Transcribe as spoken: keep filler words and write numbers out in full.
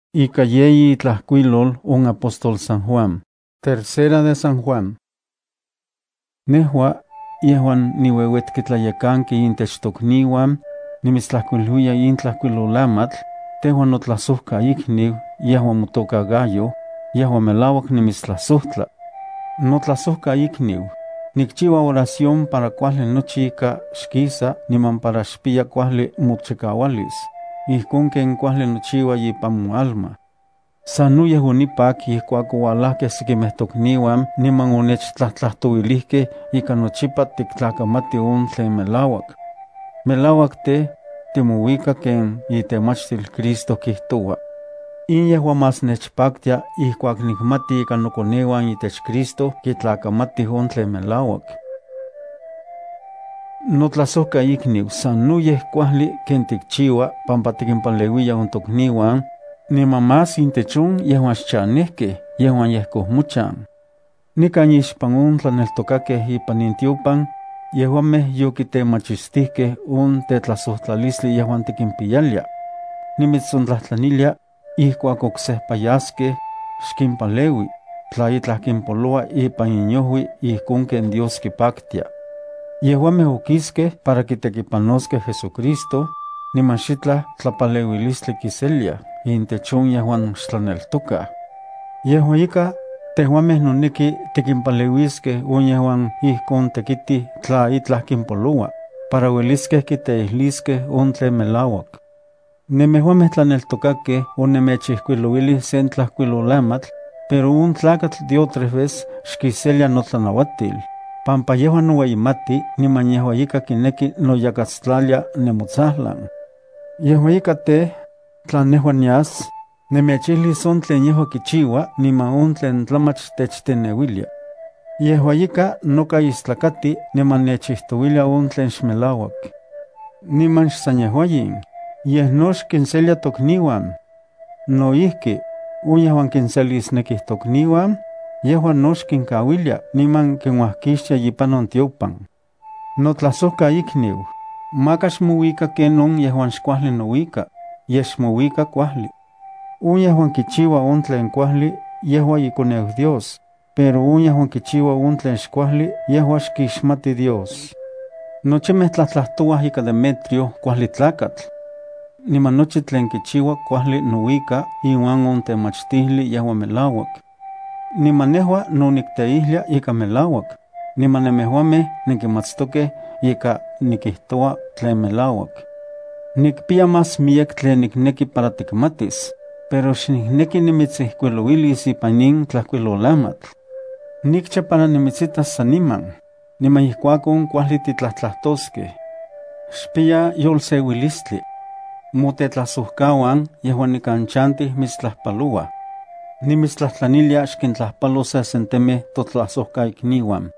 Ika yeyi itlajkuilol un apóstol San Juan. Tercera de San Juan. Nehua, yehuan niweuetki tlayekanki intech tokniuan, nimitztlajkuiluia in tlajkuilolamatl, tehuan notlasojka ikniu, yehuan motoka Gayo, yehuan melauak nimitztlasojtla. Notlasojka ikniu, nikchiua oración para kuali nochi ika xkisa niman para xpia kuali mochikaualis, ijkon ken kuali nochiua ipan moalma. Sanuyej onipak ijkuak oualajkej sekimej tokniuan niman onechtlajtlajtouilijkej ika nochipa tiktlakamati on tlen melauak. Melauak te, timouika ken itemachtil Cristo kijtoua. In yehua mas nechpaktia ijkuak nikmati ika nokoneuan itech Cristo kitlakamatih on tlen melauak. Notlasojka ikniu, sanuyej kuajli ken tikchiua pampa tikinpaleuia on tokniuan, niman mas intechon yehuan xchanejkej, yehuan yehkoj mochan. Nikan ixpan on tlaneltokakej ipan intiopan, yehuamej yokitemachistihkej on tetlasojtlalisli yehuan tikinpiyalia. Nimitzontlajtlanilia, ijkuak oksejpa yaskej, xkinpaleui, tla itlah kinpoloa ipan inyohui ijkon ken Dios kipaktia. Yehuamej okiskej para kitekipanoskej Jesucristo, niman xitlah tlapaleuilistli kiseliaj intechon yehuan xtlaneltokaj. Yehua ika, tehuamej noneki tikinpaleuiskej on yehuan ijkon tekitih tla itlah kinpoloa, para ueliskej kiteijliskej on tlen melauak. Nemehuamej tlaneltokakej onemechijkuilouilih sen tlajkuilolamatl, pero on tlakatl Diótrefes xkiselia notlanauatil, pampa yehua noueyimati niman yehua ika kineki noyakatztlalia nemotzahlan. Yehua ika te, tla nehua nias, nemechihlis on tlen yehua kichiua niman on tlen tlamach techteneuilia. Yehua ika noka istlakati niman nechihtowilia on tlen xmelauak. Niman xsan yehuayin, yeh no xkinselia tokniuan. Noihki, on yehuan kinselisnekih tokniuan, yehua no xkinkauilia niman kinuajkixtia ipanon tiopan. Notlasojka ikniu, maka xmouika ken on yehuan xkuajli nouika, yeh xmouika kuajli. On yehuan kichiua on tlen kuajli, yehua ikoneu Dios, pero on yehuan kichiua on tlen xkuajli, yehua xkixmati Dios. Nochimej tlahtlahtoaj ika Demetrio kuajli tlakatl. Niman nochi tlen kichiua kuajli nouika iuan on temachtihli yehua melauak. Niman nehua no nikteihlia ika melauak, niman nemehuamej nenkimatstokej ika nikihtoa tlen melauak. Nikpia mas miek tlen nikneki para tikmatis, pero xnikneki nimitzijkuilouilis ipan nin tlajkuilolamatl. Nikcha para nimitzitas san niman, niman ijkuakon kuajli titlahtlahtoskej. Xpia yolseuilistli. Motetlasojkauan yehuan nikan chantih mitztlajpaloa. Nimitztlajtlanilia xkintlajpalo sesentemeh totlasojka ikniuan.